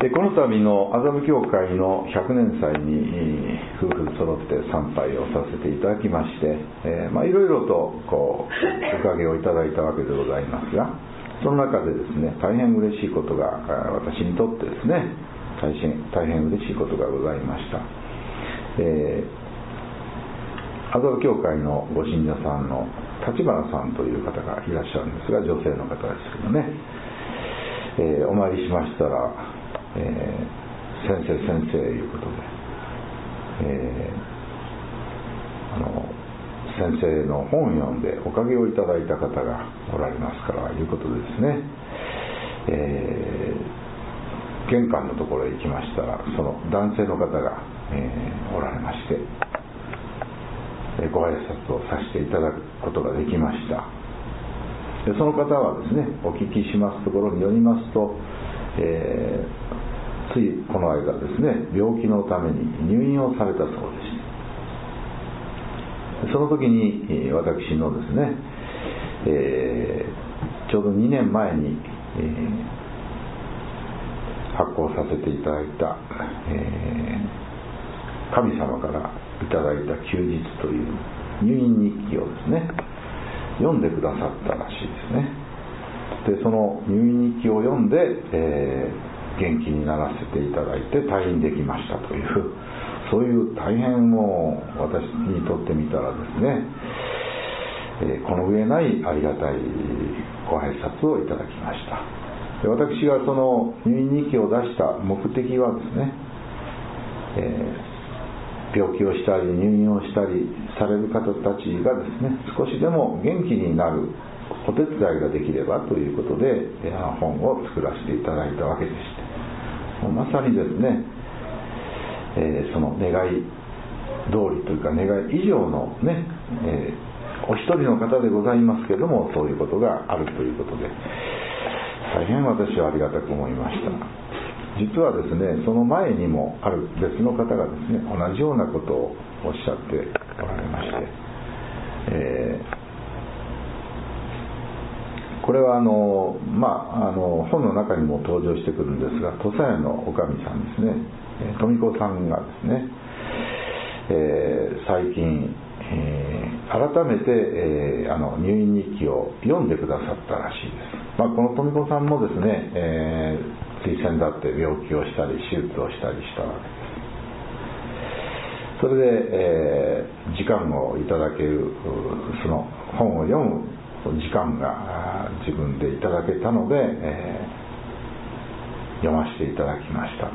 でこの度の麻布教会の100年祭に夫婦揃って参拝をさせていただきまして、いろいろとおかげをいただいたわけでございますが、その中でですね、大変嬉しいことが私にとってですね、大変嬉しいことがございました。麻布教会のご信者さんの立花さんという方がいらっしゃるんですが、女性の方ですけどね、お参りしましたら、先生いうことで、先生の本を読んでおかげをいただいた方がおられますからいうことでですね、玄関のところへ行きましたら、その男性の方が、おられまして、ご挨拶をさせていただくことができました。でその方はですね、お聞きしますところによりますと、ついこの間ですね、病気のために入院をされたそうでした。その時に私のですね、ちょうど2年前に、発行させていただいた、神様からいただいた休日という入院日記をですね、読んでくださったらしいですね。でその入院日記を読んで、元気にならせていただいて退院できましたという、そういう大変もう私にとってみたらですね、この上ないありがたいご挨拶をいただきました。で私がその入院日記を出した目的はですね、病気をしたり入院をしたりされる方たちがですね、少しでも元気になるお手伝いができればということで本を作らせていただいたわけでして、まさにですね、その願い通りというか願い以上のね、お一人の方でございますけれども、そういうことがあるということで大変私はありがたく思いました。実はですね、その前にもある別の方がですね、同じようなことをおっしゃっておられまして、これは本の中にも登場してくるんですが、土佐屋のおかみさんですね、富子さんがですね、最近、改めて、入院日記を読んでくださったらしいです。この富子さんもですね、つい先だって病気をしたり手術をしたりしたわけです。それで、時間をいただける、その本を読む時間が自分でいただけたので、読ませていただきました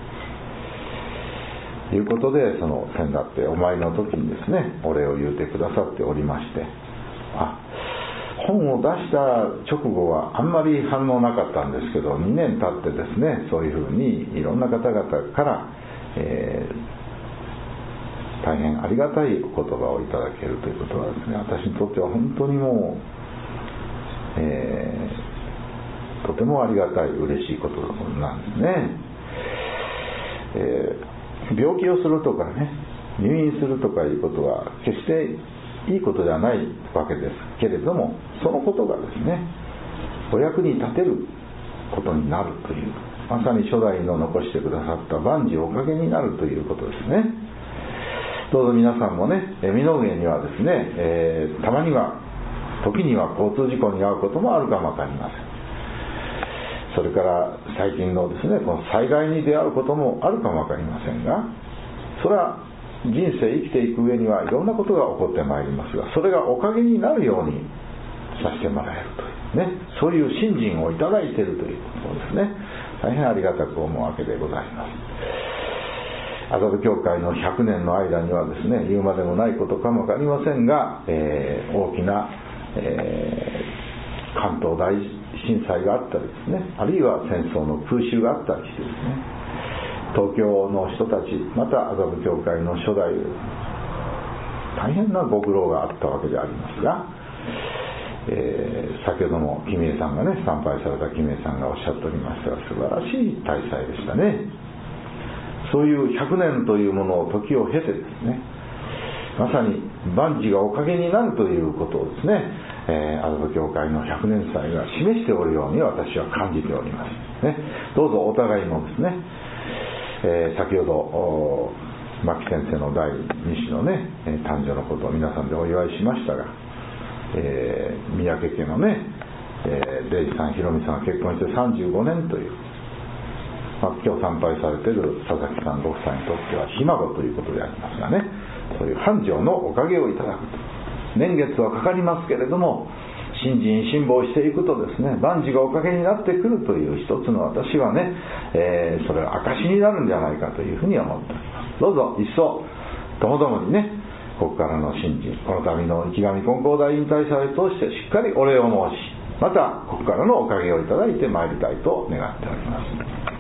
ということで、その先だってお参りの時にですね、お礼を言うてくださっておりまして、本を出した直後はあんまり反応なかったんですけど、2年経ってですね、そういうふうにいろんな方々から、大変ありがたいお言葉をいただけるということはですね、私にとっては本当にもう、とてもありがたい嬉しいことなんですね。病気をするとかね、入院するとかいうことは決していいことではないわけですけれども、そのことがですね、お役に立てることになるという、まさに初代の残してくださった万事おかげになるということですね。どうぞ皆さんもね、身の上にはですね、たまには時には交通事故に遭うこともあるかもわかりません。それから最近のですね、この災害に出会うこともあるかもわかりませんが、それは人生生きていく上にはいろんなことが起こってまいりますが、それがおかげになるようにさせてもらえるというね、そういう信心をいただいているということですね。大変ありがたく思うわけでございます。麻布教会の100年の間にはですね、言うまでもないことかもわかりませんが、大きな、関東大震災があったりですね、あるいは戦争の空襲があったりしてですね、東京の人たち、また麻布教会の初代、大変なご苦労があったわけでありますが、先ほどもキミエさんがね、参拝されたキミエさんがおっしゃっておりましたが、素晴らしい大祭でしたね。そういう100年というものを時を経てですね、まさに万事がおかげになるということをですね、 麻布教会の100年祭が示しておるように私は感じております、ね、どうぞお互いのですね、先ほど牧先生の第2子のね誕生のことを皆さんでお祝いしましたが、三宅家のね、礼二さんひろみさんが結婚して35年という、今日参拝されている佐々木さんご夫妻にとってはひ孫ということでありますがね、そういう繁盛のおかげをいただくと。年月はかかりますけれども、信心辛抱していくとですね、万事がおかげになってくるという一つの私はね、それは証になるんじゃないかというふうに思っております。どうぞ一層ともどもにね、ここからの信心、この度の池上金光大引退祭を通してしっかりお礼を申し、またここからのおかげをいただいてまいりたいと願っております。